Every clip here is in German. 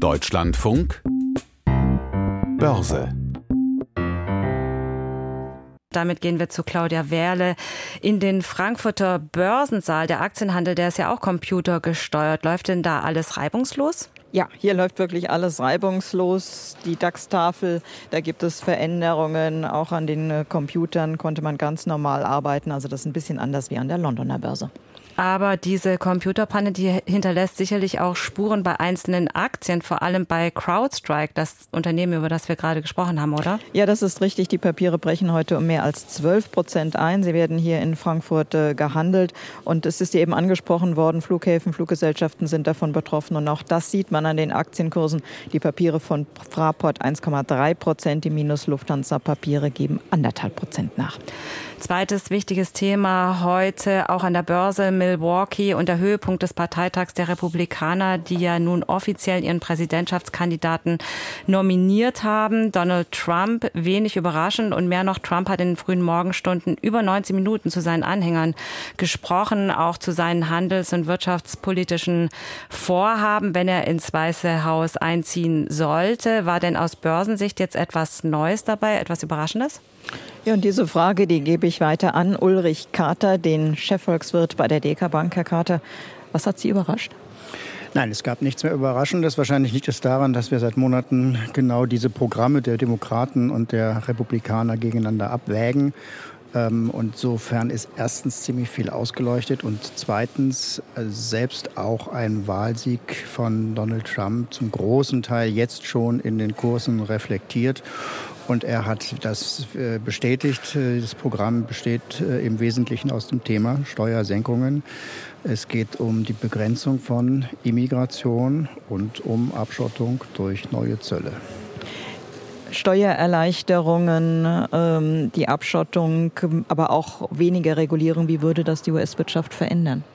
Deutschlandfunk Börse. Damit gehen wir zu Claudia Wehrle in den Frankfurter Börsensaal. Der Aktienhandel, der ist ja auch computergesteuert. Läuft denn da alles reibungslos? Ja, hier läuft wirklich alles reibungslos. Die DAX-Tafel, da gibt es Veränderungen. Auch an den Computern konnte man ganz normal arbeiten. Also das ist ein bisschen anders wie an der Londoner Börse. Aber diese Computerpanne, die hinterlässt sicherlich auch Spuren bei einzelnen Aktien, vor allem bei CrowdStrike, das Unternehmen, über das wir gerade gesprochen haben, oder? Ja, das ist richtig. Die Papiere brechen heute um mehr als 12% ein. Sie werden hier in Frankfurt gehandelt. Und es ist eben angesprochen worden, Flughäfen, Fluggesellschaften sind davon betroffen. Und auch das sieht man an den Aktienkursen. Die Papiere von Fraport 1,3%, die minus Lufthansa-Papiere geben 1,5% nach. Zweites wichtiges Thema heute auch an der Börse Milwaukee und der Höhepunkt des Parteitags der Republikaner, die ja nun offiziell ihren Präsidentschaftskandidaten nominiert haben. Donald Trump, wenig überraschend und mehr noch, Trump hat in den frühen Morgenstunden über 90 Minuten zu seinen Anhängern gesprochen, auch zu seinen handels- und wirtschaftspolitischen Vorhaben, wenn er ins Weiße Haus einziehen sollte. War denn aus Börsensicht jetzt etwas Neues dabei, etwas Überraschendes? Ja, und diese Frage, die gebe ich weiter an Ulrich Kater, den Chefvolkswirt bei der DK Bank. Herr Kater, was hat Sie überrascht? Nein, es gab nichts mehr Überraschendes. Wahrscheinlich liegt es daran, dass wir seit Monaten genau diese Programme der Demokraten und der Republikaner gegeneinander abwägen. Und insofern ist erstens ziemlich viel ausgeleuchtet und zweitens selbst auch ein Wahlsieg von Donald Trump zum großen Teil jetzt schon in den Kursen reflektiert. Und er hat das bestätigt. Das Programm besteht im Wesentlichen aus dem Thema Steuersenkungen. Es geht um die Begrenzung von Immigration und um Abschottung durch neue Zölle. Steuererleichterungen, die Abschottung, aber auch weniger Regulierung. Wie würde das die US-Wirtschaft verändern?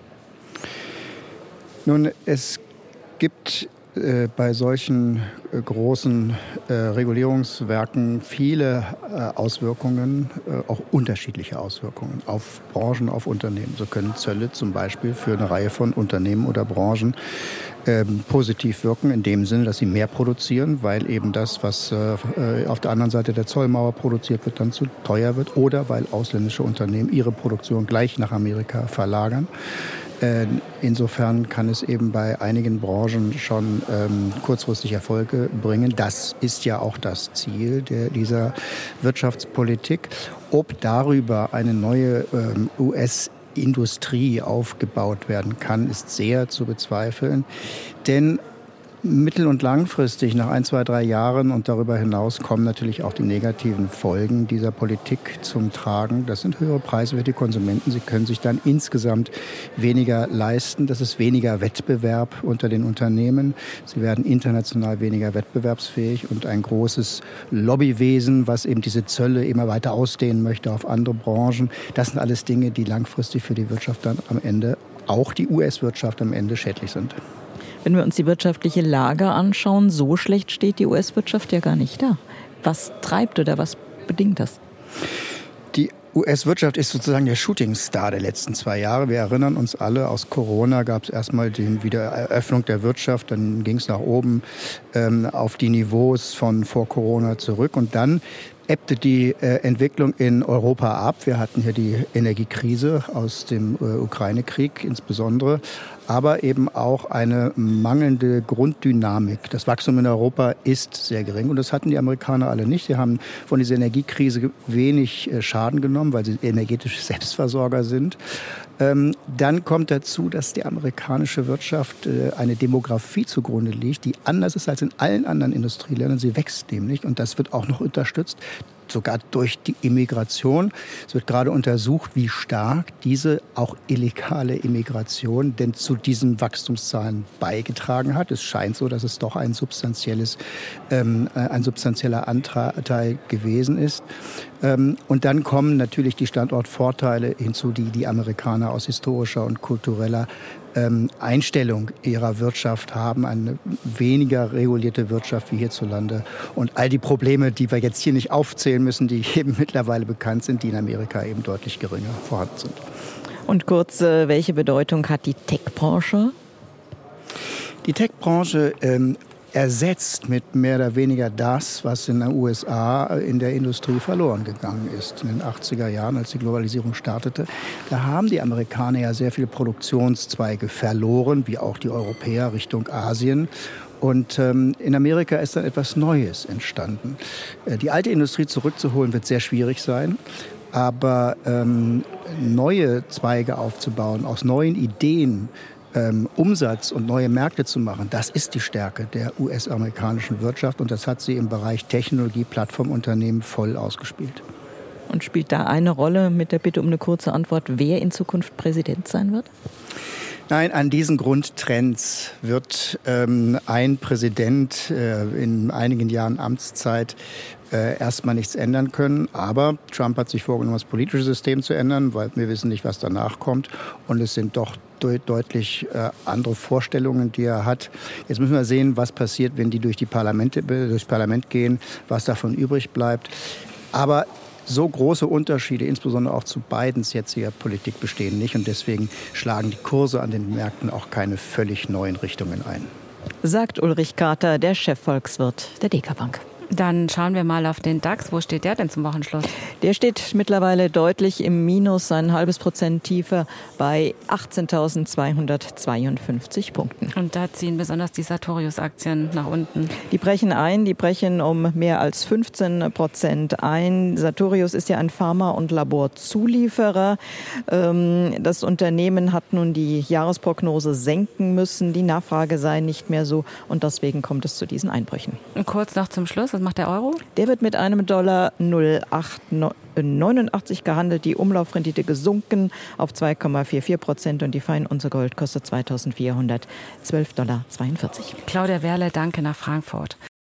Nun, es gibt bei solchen großen Regulierungswerken viele Auswirkungen, auch unterschiedliche Auswirkungen auf Branchen, auf Unternehmen. So können Zölle zum Beispiel für eine Reihe von Unternehmen oder Branchen positiv wirken, in dem Sinne, dass sie mehr produzieren, weil eben das, was auf der anderen Seite der Zollmauer produziert wird, dann zu teuer wird, oder weil ausländische Unternehmen ihre Produktion gleich nach Amerika verlagern. Insofern kann es eben bei einigen Branchen schon kurzfristig Erfolge bringen. Das ist ja auch das Ziel dieser Wirtschaftspolitik. Ob darüber eine neue US-Industrie aufgebaut werden kann, ist sehr zu bezweifeln. Denn mittel- und langfristig, nach 1, 2, 3 Jahren und darüber hinaus, kommen natürlich auch die negativen Folgen dieser Politik zum Tragen. Das sind höhere Preise für die Konsumenten. Sie können sich dann insgesamt weniger leisten. Das ist weniger Wettbewerb unter den Unternehmen. Sie werden international weniger wettbewerbsfähig und ein großes Lobbywesen, was eben diese Zölle immer weiter ausdehnen möchte auf andere Branchen. Das sind alles Dinge, die langfristig für die Wirtschaft dann am Ende, auch die US-Wirtschaft am Ende, schädlich sind. Wenn wir uns die wirtschaftliche Lage anschauen, so schlecht steht die US-Wirtschaft ja gar nicht da. Was treibt oder was bedingt das? Die US-Wirtschaft ist sozusagen der Shootingstar der letzten 2 Jahre. Wir erinnern uns alle, aus Corona gab es erstmal die Wiedereröffnung der Wirtschaft, dann ging es nach oben auf die Niveaus von vor Corona zurück und dann ebbte die Entwicklung in Europa ab. Wir hatten hier die Energiekrise aus dem Ukraine-Krieg insbesondere, aber eben auch eine mangelnde Grunddynamik. Das Wachstum in Europa ist sehr gering und das hatten die Amerikaner alle nicht. Sie haben von dieser Energiekrise wenig Schaden genommen, weil sie energetische Selbstversorger sind. Dann kommt dazu, dass die amerikanische Wirtschaft eine Demografie zugrunde liegt, die anders ist als in allen anderen Industrieländern. Sie wächst nämlich und das wird auch noch unterstützt, sogar durch die Immigration. Es wird gerade untersucht, wie stark diese auch illegale Immigration denn zu diesen Wachstumszahlen beigetragen hat. Es scheint so, dass es doch ein substanzieller Anteil gewesen ist. Und dann kommen natürlich die Standortvorteile hinzu, die die Amerikaner aus historischer und kultureller Einstellung ihrer Wirtschaft haben, eine weniger regulierte Wirtschaft wie hierzulande. Und all die Probleme, die wir jetzt hier nicht aufzählen müssen, die eben mittlerweile bekannt sind, die in Amerika eben deutlich geringer vorhanden sind. Und kurz, welche Bedeutung hat die Tech-Branche? Die Tech-Branche ersetzt mit mehr oder weniger das, was in den USA in der Industrie verloren gegangen ist. In den 80er Jahren, als die Globalisierung startete, da haben die Amerikaner ja sehr viele Produktionszweige verloren, wie auch die Europäer Richtung Asien. Und in Amerika ist dann etwas Neues entstanden. Die alte Industrie zurückzuholen wird sehr schwierig sein. Aber neue Zweige aufzubauen, aus neuen Ideen Umsatz und neue Märkte zu machen, das ist die Stärke der US-amerikanischen Wirtschaft. Und das hat sie im Bereich Technologie, Plattformunternehmen voll ausgespielt. Und spielt da eine Rolle, mit der Bitte um eine kurze Antwort, wer in Zukunft Präsident sein wird? Nein, an diesen Grundtrends wird ein Präsident in einigen Jahren Amtszeit erstmal nichts ändern können. Aber Trump hat sich vorgenommen, das politische System zu ändern, weil wir wissen nicht, was danach kommt. Und es sind doch deutlich andere Vorstellungen, die er hat. Jetzt müssen wir sehen, was passiert, wenn die durchs Parlament gehen, was davon übrig bleibt. Aber so große Unterschiede, insbesondere auch zu Bidens jetziger Politik, bestehen nicht. Und deswegen schlagen die Kurse an den Märkten auch keine völlig neuen Richtungen ein. Sagt Ulrich Kater, der Chefvolkswirt der DK Bank. Dann schauen wir mal auf den DAX. Wo steht der denn zum Wochenschluss? Der steht mittlerweile deutlich im Minus, ein halbes Prozent tiefer bei 18.252 Punkten. Und da ziehen besonders die Sartorius-Aktien nach unten. Die brechen um mehr als 15% ein. Sartorius ist ja ein Pharma- und Laborzulieferer. Das Unternehmen hat nun die Jahresprognose senken müssen. Die Nachfrage sei nicht mehr so und deswegen kommt es zu diesen Einbrüchen. Und kurz noch zum Schluss. Was macht der Euro? Der wird mit einem $0,0889 gehandelt. Die Umlaufrendite gesunken auf 2,44% und die Feinunze Gold kostet $2.412,42. Claudia Werle, danke nach Frankfurt.